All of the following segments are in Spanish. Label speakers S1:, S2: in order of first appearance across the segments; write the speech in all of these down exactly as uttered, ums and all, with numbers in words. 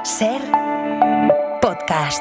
S1: Ser podcast.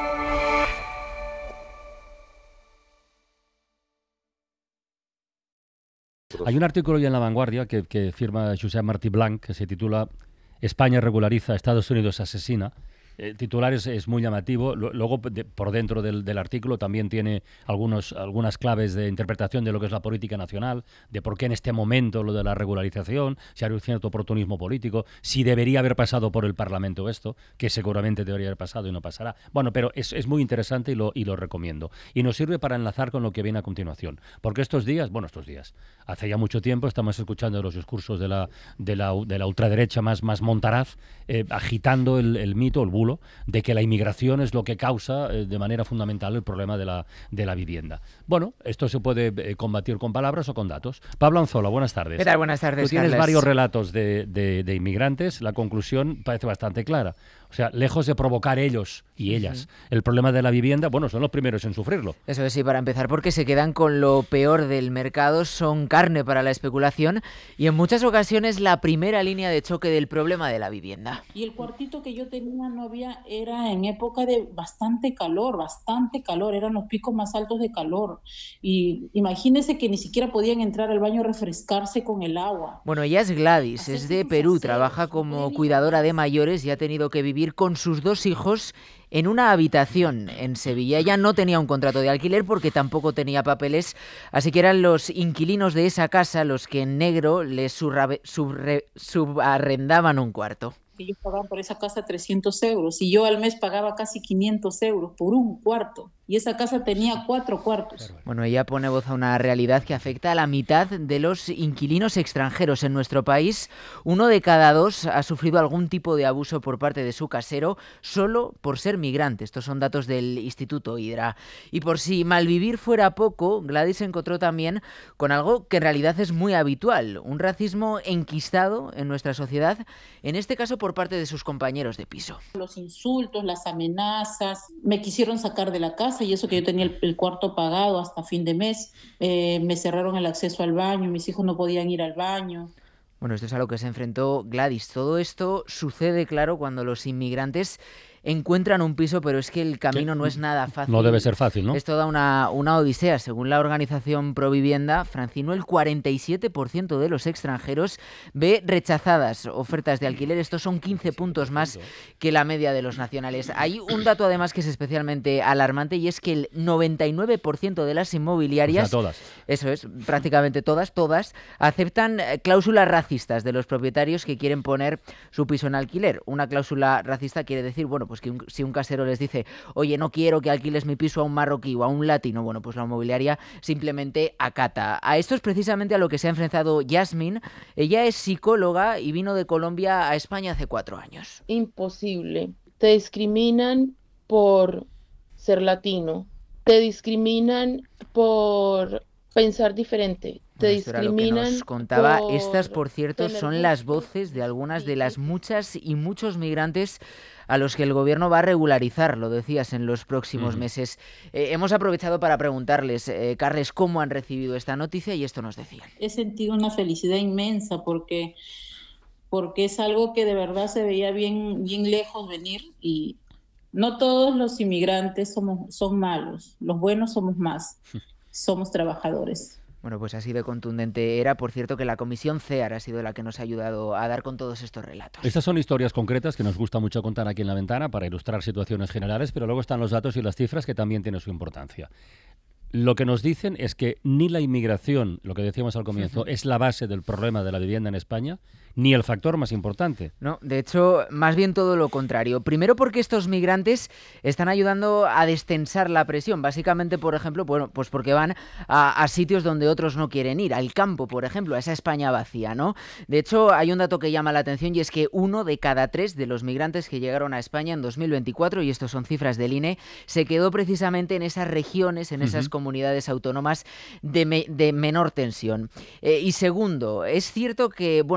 S2: Hay un artículo hoy en La Vanguardia que, que firma Josep Martí Blanc que se titula España regulariza, Estados Unidos asesina. El titular es, es muy llamativo. Luego, de, por dentro del, del artículo, también tiene algunos, algunas claves de interpretación de lo que es la política nacional, de por qué en este momento lo de la regularización, si hay un cierto oportunismo político, si debería haber pasado por el Parlamento esto, que seguramente debería haber pasado y no pasará. Bueno, pero es, es muy interesante y lo, y lo recomiendo. Y nos sirve para enlazar con lo que viene a continuación. Porque estos días, bueno, estos días, hace ya mucho tiempo estamos escuchando los discursos de la, de la, de la ultraderecha más, más montaraz, eh, agitando el, el mito, el bulo, de que la inmigración es lo que causa eh, de manera fundamental el problema de la, de la vivienda. Bueno, esto se puede eh, combatir con palabras o con datos. Pablo Anzola, buenas tardes.
S3: ¿Qué tal? Buenas tardes,
S2: Tú tienes
S3: Carles.
S2: varios relatos de, de, de inmigrantes. La conclusión parece bastante clara. O sea, lejos de provocar ellos y ellas uh-huh. el problema de la vivienda, bueno, son los primeros en sufrirlo.
S3: Eso es, sí, para empezar, porque se quedan con lo peor del mercado, son carne para la especulación y en muchas ocasiones la primera línea de choque del problema de la vivienda.
S4: Y el cuartito que yo tenía, novia, era en época de bastante calor, bastante calor, eran los picos más altos de calor. Y imagínense que ni siquiera podían entrar al baño a refrescarse con el agua.
S3: Bueno, ella es Gladys, es de Perú, trabaja como cuidadora de mayores y ha tenido que vivir con sus dos hijos en una habitación en Sevilla. Ella no tenía un contrato de alquiler porque tampoco tenía papeles, así que eran los inquilinos de esa casa los que en negro les subarrendaban subre, subarrendaban un cuarto.
S4: Ellos pagaban por esa casa trescientos euros y yo al mes pagaba casi quinientos euros por un cuarto. Y esa casa tenía cuatro cuartos.
S3: Bueno, ella pone voz a una realidad que afecta a la mitad de los inquilinos extranjeros en nuestro país. Uno de cada dos ha sufrido algún tipo de abuso por parte de su casero solo por ser migrante. Estos son datos del Instituto Hidra. Y por si malvivir fuera poco, Gladys se encontró también con algo que en realidad es muy habitual. Un racismo enquistado en nuestra sociedad, en este caso por parte de sus compañeros de piso.
S4: Los insultos, las amenazas, me quisieron sacar de la casa y eso que yo tenía el, el cuarto pagado hasta fin de mes, eh, me cerraron el acceso al baño, mis hijos no podían ir al baño.
S3: Bueno, esto es a lo que se enfrentó Gladys. Todo esto sucede, claro, cuando los inmigrantes encuentran un piso, pero es que el camino no es nada fácil.
S2: No debe ser fácil, ¿no?
S3: Es toda una, una odisea. Según la organización Provivienda, Francino, el cuarenta y siete por ciento de los extranjeros ve rechazadas ofertas de alquiler. Estos son quince puntos más que la media de los nacionales. Hay un dato además que es especialmente alarmante y es que el noventa y nueve por ciento de las inmobiliarias,
S2: o sea, todas.
S3: Eso es, prácticamente todas, todas, aceptan cláusulas racistas de los propietarios que quieren poner su piso en alquiler. Una cláusula racista quiere decir, bueno, pues Pues que un, si un casero les dice, oye, no quiero que alquiles mi piso a un marroquí o a un latino, bueno, pues la inmobiliaria simplemente acata. A esto es precisamente a lo que se ha enfrentado Yasmin. Ella es psicóloga y vino de Colombia a España hace cuatro años.
S5: Imposible. Te discriminan por ser latino. Te discriminan por pensar diferente. Te
S3: Bueno, esto era lo que nos contaba.
S5: Por
S3: Estas, por cierto, son las voces de algunas de las muchas y muchos migrantes a los que el gobierno va a regularizar, lo decías, en los próximos uh-huh. meses. Eh, hemos aprovechado para preguntarles, eh, Carles, cómo han recibido esta noticia y esto nos decían.
S4: He sentido una felicidad inmensa porque, porque es algo que de verdad se veía bien, bien lejos venir y no todos los inmigrantes somos, son malos, los buenos somos más, somos trabajadores.
S3: Bueno, pues así de contundente era. Por cierto, que la Comisión CEAR ha sido la que nos ha ayudado a dar con todos estos relatos.
S2: Estas son historias concretas que nos gusta mucho contar aquí en La Ventana para ilustrar situaciones generales, pero luego están los datos y las cifras que también tienen su importancia. Lo que nos dicen es que ni la inmigración, lo que decíamos al comienzo, uh-huh. es la base del problema de la vivienda en España, ni el factor más importante.
S3: No, de hecho, más bien todo lo contrario. Primero porque estos migrantes están ayudando a destensar la presión. Básicamente, por ejemplo, bueno, pues porque van a, a sitios donde otros no quieren ir. Al campo, por ejemplo, a esa España vacía, ¿no? De hecho, hay un dato que llama la atención y es que uno de cada tres de los migrantes que llegaron a España en dos mil veinticuatro, y estos son cifras del I N E, se quedó precisamente en esas regiones, en esas uh-huh. comunidades autónomas de, me, de menor tensión. Eh, y segundo, es cierto que, bueno, que presionan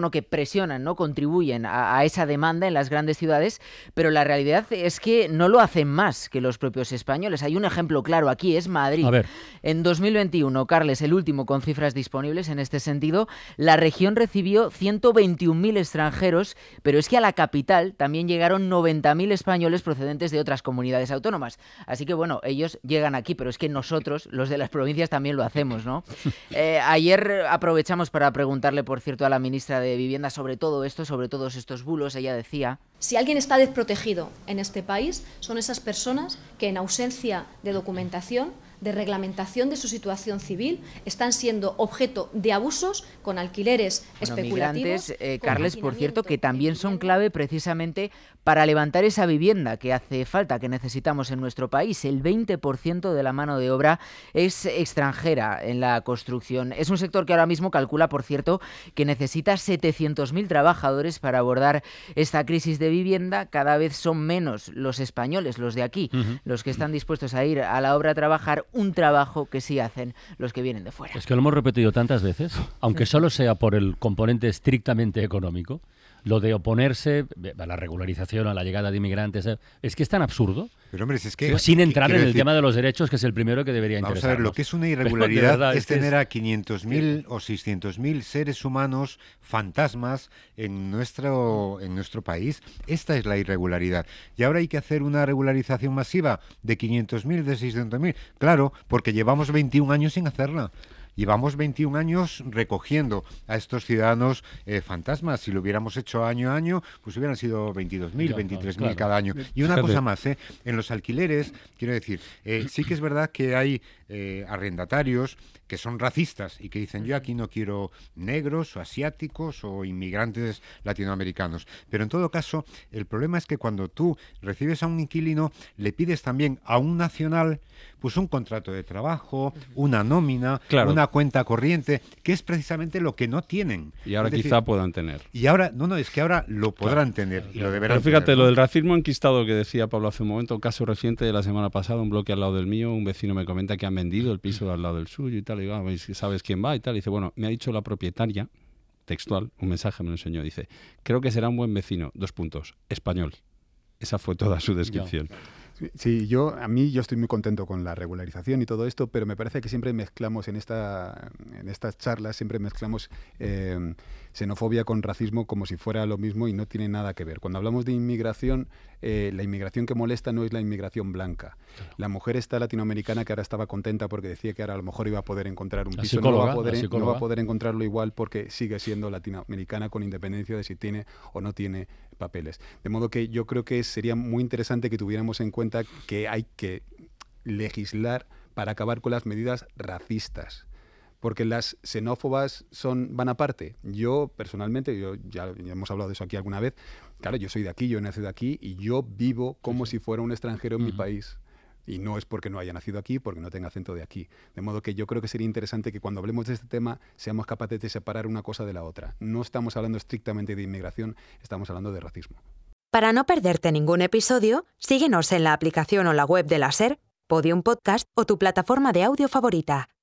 S3: presionan, ¿no? Contribuyen a, a esa demanda en las grandes ciudades, pero la realidad es que no lo hacen más que los propios españoles. Hay un ejemplo claro aquí, es Madrid.
S2: A ver.
S3: En dos mil veintiuno, Carles, el último con cifras disponibles en este sentido, la región recibió ciento veintiún mil extranjeros, pero es que a la capital también llegaron noventa mil españoles procedentes de otras comunidades autónomas. Así que bueno, ellos llegan aquí, pero es que nosotros, los de las provincias, también lo hacemos, ¿no? Eh, ayer aprovechamos para preguntarle, por cierto, a la ministra de Vivienda sobre todo esto, sobre todos estos bulos. Ella decía:
S6: si alguien está desprotegido en este país, son esas personas que en ausencia de documentación, de reglamentación de su situación civil, están siendo objeto de abusos con alquileres
S3: bueno,
S6: especulativos.
S3: Migrantes, eh, Carles, por cierto, que también son clave precisamente para levantar esa vivienda que hace falta, que necesitamos en nuestro país. El veinte por ciento de la mano de obra es extranjera en la construcción. Es un sector que ahora mismo calcula, por cierto, que necesita setecientos mil trabajadores para abordar esta crisis de vivienda. Cada vez son menos los españoles, los de aquí, uh-huh. los que están dispuestos a ir a la obra a trabajar un trabajo que sí hacen los que vienen de fuera.
S2: Es que lo hemos repetido tantas veces, aunque solo sea por el componente estrictamente económico, lo de oponerse a la regularización, a la llegada de inmigrantes, es que es tan absurdo.
S7: Pero hombre, si es que,
S2: sin entrar en el
S7: decir,
S2: tema de los derechos, que es el primero que debería
S7: vamos
S2: interesarnos.
S7: a ver, lo que es una irregularidad
S2: verdad,
S7: es,
S2: es que
S7: tener
S2: es...
S7: a quinientos mil o seiscientos mil seres humanos fantasmas en nuestro, en nuestro país. Esta es la irregularidad. Y ahora hay que hacer una regularización masiva de quinientos mil, de seiscientos mil. Claro, porque llevamos veintiún años sin hacerla. Llevamos veintiún años recogiendo a estos ciudadanos eh, fantasmas. Si lo hubiéramos hecho año a año, pues hubieran sido veintidós mil, veintitrés mil claro. cada año. Y una Fíjate. cosa más, ¿eh? En los alquileres, quiero decir, eh, sí que es verdad que hay eh, arrendatarios que son racistas y que dicen: yo aquí no quiero negros o asiáticos o inmigrantes latinoamericanos. Pero en todo caso, el problema es que cuando tú recibes a un inquilino, le pides también a un nacional pues un contrato de trabajo, una nómina, claro. una cuenta corriente, que es precisamente lo que no tienen.
S8: Y ahora
S7: decir,
S8: quizá puedan tener.
S7: Y ahora, no, no, es que ahora lo podrán claro. tener y lo deberán
S8: Pero fíjate,
S7: tener, ¿no?
S8: Lo del racismo enquistado que decía Pablo hace un momento, un caso reciente de la semana pasada, un bloque al lado del mío, un vecino me comenta que han vendido el piso al lado del suyo y tal, y digo, ah, ¿sabes quién va? Y tal, y dice, bueno, me ha dicho la propietaria, textual, un mensaje me lo enseñó, dice, creo que será un buen vecino, dos puntos, español. Esa fue toda su descripción.
S9: Sí, yo a mí yo estoy muy contento con la regularización y todo esto, pero me parece que siempre mezclamos en esta en estas charlas siempre mezclamos eh, xenofobia con racismo como si fuera lo mismo y no tiene nada que ver. Cuando hablamos de inmigración, eh, la inmigración que molesta no es la inmigración blanca. Claro. La mujer esta latinoamericana que ahora estaba contenta porque decía que ahora a lo mejor iba a poder encontrar un piso, no va a poder, no va a poder encontrarlo igual porque sigue siendo latinoamericana con independencia de si tiene o no tiene papeles. De modo que yo creo que sería muy interesante que tuviéramos en cuenta que hay que legislar para acabar con las medidas racistas, porque las xenófobas son van aparte. Yo personalmente, yo ya, ya hemos hablado de eso aquí alguna vez, claro, yo soy de aquí, yo he nacido aquí y yo vivo como sí, sí. si fuera un extranjero en uh-huh. mi país. Y no es porque no haya nacido aquí, porque no tenga acento de aquí. De modo que yo creo que sería interesante que cuando hablemos de este tema seamos capaces de separar una cosa de la otra. No estamos hablando estrictamente de inmigración, estamos hablando de racismo.
S1: Para no perderte ningún episodio, síguenos en la aplicación o la web de la SER, Podium Podcast o tu plataforma de audio favorita.